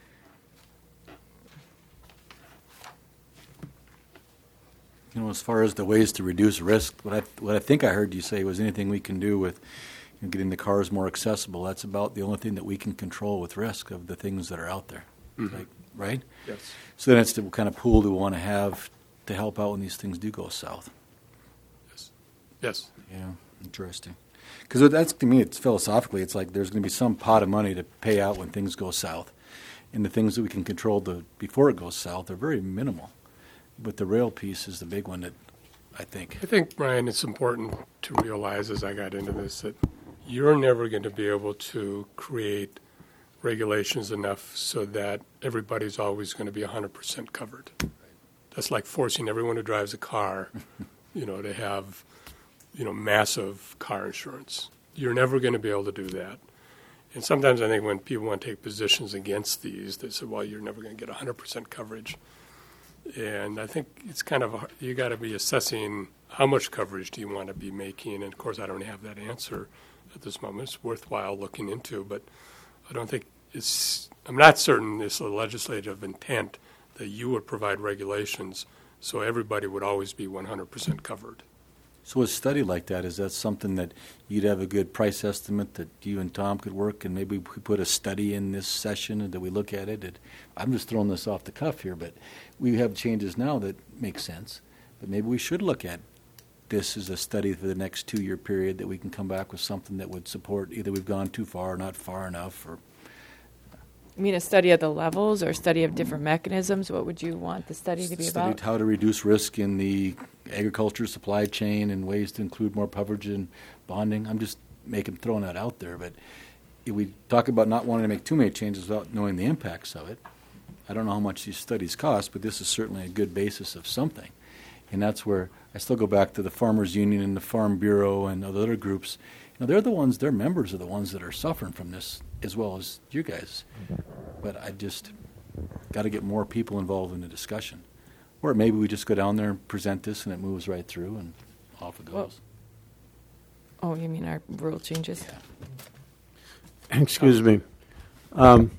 as far as the ways to reduce risk, what I think I heard you say was anything we can do with getting the cars more accessible. That's about the only thing that we can control with risk of the things that are out there, right? Yes. So then it's the kind of pool do we want to have to help out when these things do go south. Yes. Yeah, interesting. Because that's, to me, it's philosophically, it's like there's going to be some pot of money to pay out when things go south. And the things that we can control before it goes south are very minimal. But the rail piece is the big one that I think. I think, Brian, it's important to realize as I got into this that you're never going to be able to create regulations enough so that everybody's always going to be 100% covered. That's like forcing everyone who drives a car, to have, massive car insurance. You're never going to be able to do that. And sometimes I think when people want to take positions against these, they say, well, you're never going to get 100% coverage. And I think it's kind of, you got to be assessing how much coverage do you want to be making. And, of course, I don't have that answer at this moment. It's worthwhile looking into, but I don't think I'm not certain it's a legislative intent that you would provide regulations so everybody would always be 100% covered. So a study like that, is that something that you'd have a good price estimate that you and Tom could work, and maybe we put a study in this session and that we look at it? I'm just throwing this off the cuff here, but we have changes now that make sense. But maybe we should look at this as a study for the next 2-year period, that we can come back with something that would support either we've gone too far or not far enough. Or You mean a study of the levels or a study of different mechanisms? What would you want the study to be about? Studied how to reduce risk in the agriculture supply chain and ways to include more coverage in bonding. I'm just throwing that out there. But if we talk about not wanting to make too many changes without knowing the impacts of it, I don't know how much these studies cost, but this is certainly a good basis of something. And that's where I still go back to the Farmers Union and the Farm Bureau and other groups. Their members are the ones that are suffering from this as well as you guys. But I just got to get more people involved in the discussion. Or maybe we just go down there and present this and it moves right through and off it goes. Oh, you mean our rule changes? Yeah. Excuse me. I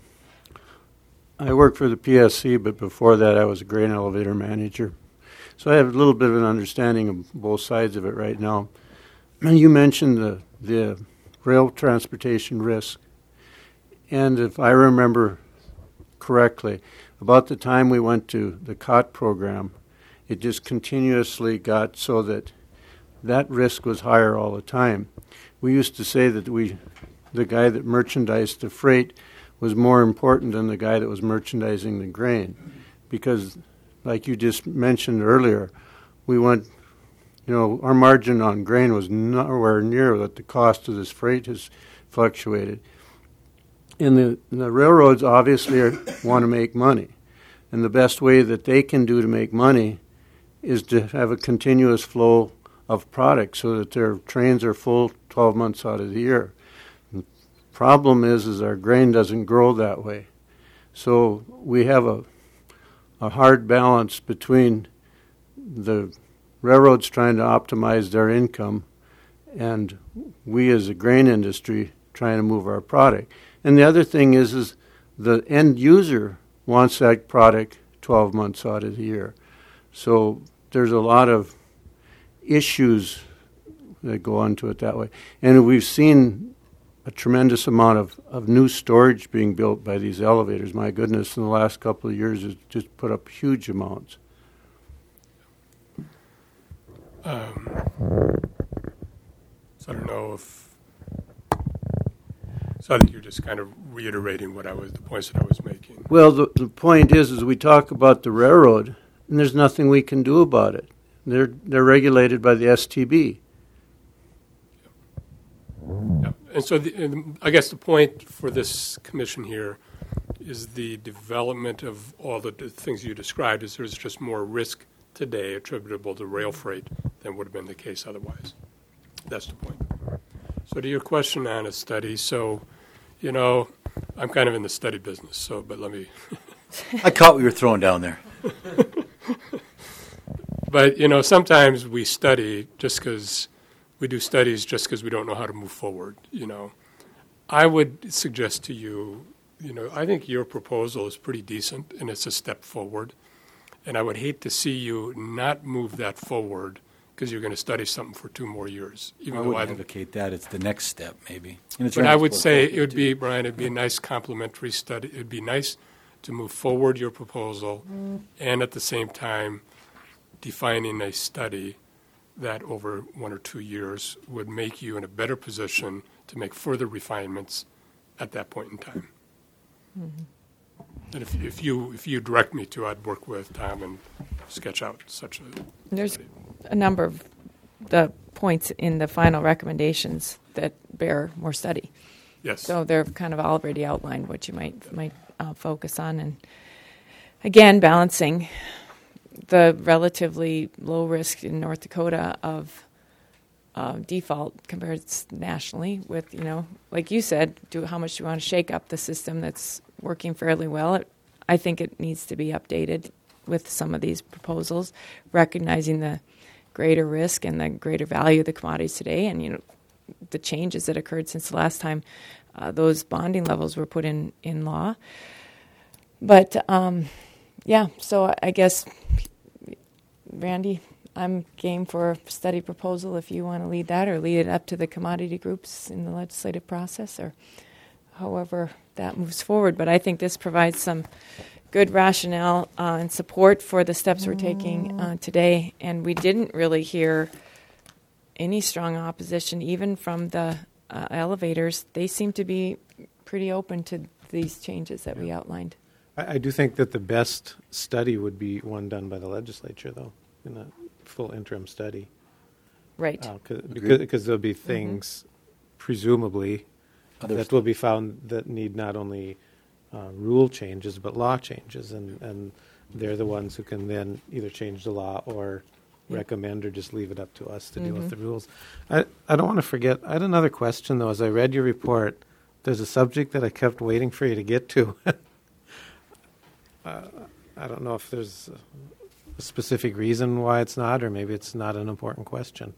work for the PSC, but before that I was a grain elevator manager. So I have a little bit of an understanding of both sides of it right now. You mentioned the rail transportation risk. And if I remember correctly, about the time we went to the COT program, it just continuously got so that risk was higher all the time. We used to say that the guy that merchandised the freight was more important than the guy that was merchandising the grain. Because, like you just mentioned earlier, we went, our margin on grain was nowhere near what the cost of this freight has fluctuated. And the railroads obviously want to make money. And the best way that they can do to make money is to have a continuous flow of product so that their trains are full 12 months out of the year. The problem is our grain doesn't grow that way. So we have a hard balance between the railroads trying to optimize their income and we as a grain industry trying to move our product. And the other thing is the end user wants that product 12 months out of the year. So there's a lot of issues that go onto it that way. And we've seen a tremendous amount of new storage being built by these elevators. My goodness, in the last couple of years, it's just put up huge amounts. So I don't know if... So I think you're just kind of reiterating the points that I was making. Well, the point is we talk about the railroad, and there's nothing we can do about it. They're regulated by the STB. Yeah. And so I guess the point for this commission here is the development of all the things you described is there's just more risk today attributable to rail freight than would have been the case otherwise. That's the point. So to your question on a study, I'm kind of in the study business, but let me... I caught what you were throwing down there. But, sometimes we study just because we do studies just because we don't know how to move forward, I would suggest to you, I think your proposal is pretty decent and it's a step forward. And I would hate to see you not move that forward because you're going to study something for 2 more years. I would advocate that. It's the next step, maybe. But I would say it would be, Brian, it would be a nice complementary study. It would be nice to move forward your proposal and at the same time defining a study that over 1 or 2 years would make you in a better position to make further refinements at that point in time. Mm-hmm. And if you direct me to, I'd work with Tom and sketch out such a There's study. a number of the points in the final recommendations that bear more study. Yes. So they're kind of already outlined what you might focus on. And again, balancing the relatively low risk in North Dakota of default compared nationally with, like you said, how much do you want to shake up the system that's working fairly well. I think it needs to be updated with some of these proposals, recognizing the greater risk and the greater value of the commodities today, and the changes that occurred since the last time those bonding levels were put in law. But so I guess, Randy, I'm game for a study proposal if you want to lead that, or lead it up to the commodity groups in the legislative process, or however that moves forward. But I think this provides some good rationale and support for the steps we're taking today. And we didn't really hear any strong opposition, even from the elevators. They seem to be pretty open to these changes that we outlined. I do think that the best study would be one done by the legislature, though, in a full interim study. Right. Because there'll be things, presumably, that will be found that need not only rule changes, but law changes. And they're the ones who can then either change the law or recommend or just leave it up to us to deal with the rules. I don't want to forget, I had another question, though. As I read your report, there's a subject that I kept waiting for you to get to. I don't know if there's a specific reason why it's not, or maybe it's not an important question.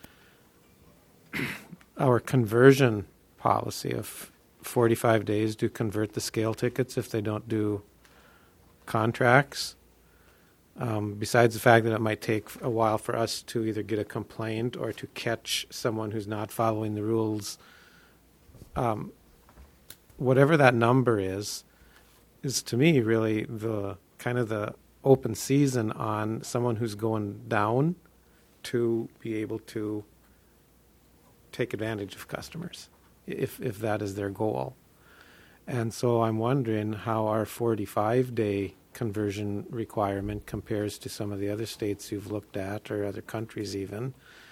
Our conversion policy of 45 days to convert the scale tickets if they don't do contracts, besides the fact that it might take a while for us to either get a complaint or to catch someone who's not following the rules, whatever that number is to me really the kind of the open season on someone who's going down to be able to take advantage of customers if that is their goal. And so I'm wondering how our 45-day conversion requirement compares to some of the other states you've looked at, or other countries even.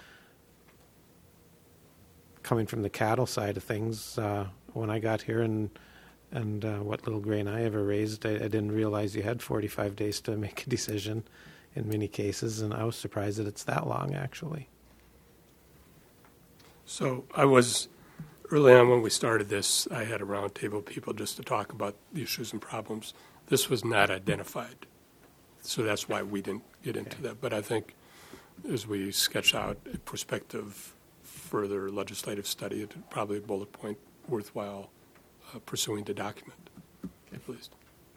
Coming from the cattle side of things, when I got here and what little grain I ever raised, I didn't realize you had 45 days to make a decision in many cases, and I was surprised that it's that long, actually. So I was, early on when we started this, I had a round table of people just to talk about the issues and problems. This was not identified, so that's why we didn't get into that. But I think as we sketch out a prospective further legislative study, it's probably a bullet point worthwhile pursuing the document, at least.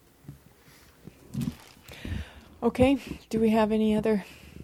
Okay. Do we have any other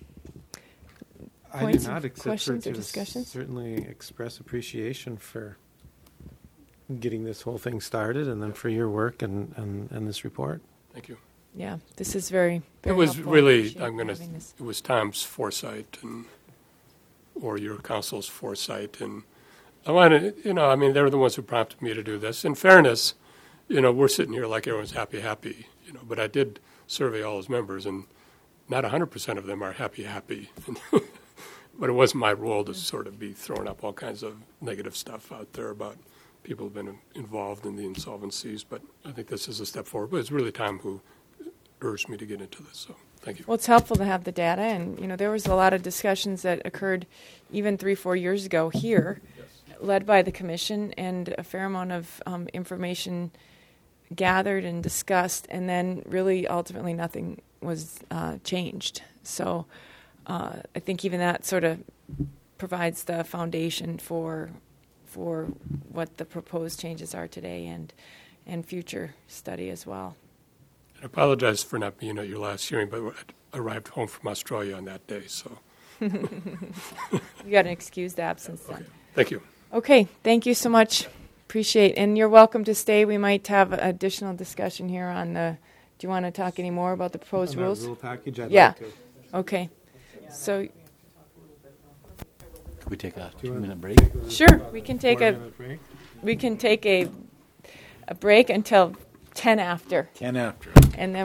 I points do not, of except questions for or to discussions? certainly express appreciation for getting this whole thing started, and then for your work and this report. Thank you. Yeah, this is very, very It was helpful. really, Appreciate having this. it was Tom's foresight or your council's foresight. And I wanted, they're the ones who prompted me to do this. In fairness, we're sitting here like everyone's happy, but I did survey all his members, and not 100% of them are happy. But it wasn't my role to sort of be throwing up all kinds of negative stuff out there about people who've been involved in the insolvencies. But I think this is a step forward. But it's really Tom who urged me to get into this. So thank you. Well, it's helpful to have the data, and there was a lot of discussions that occurred even 3-4 years ago here, led by the commission, and a fair amount of information gathered and discussed, and then really ultimately nothing was changed. So I think even that sort of provides the foundation for what the proposed changes are today and future study as well. I apologize for not being at your last hearing, but I arrived home from Australia on that day. So You got an excused absence then. Okay. Thank you. Okay, thank you so much. Appreciate it. And you're welcome to stay. We might have additional discussion here on the, do you want to talk any more about the proposed rules? Rule package, I'd Yeah. like to. Okay. So, Could we take a Do you want 2-minute break? sure, we can take 4-minute break? a break until 10 after. 10 after. And then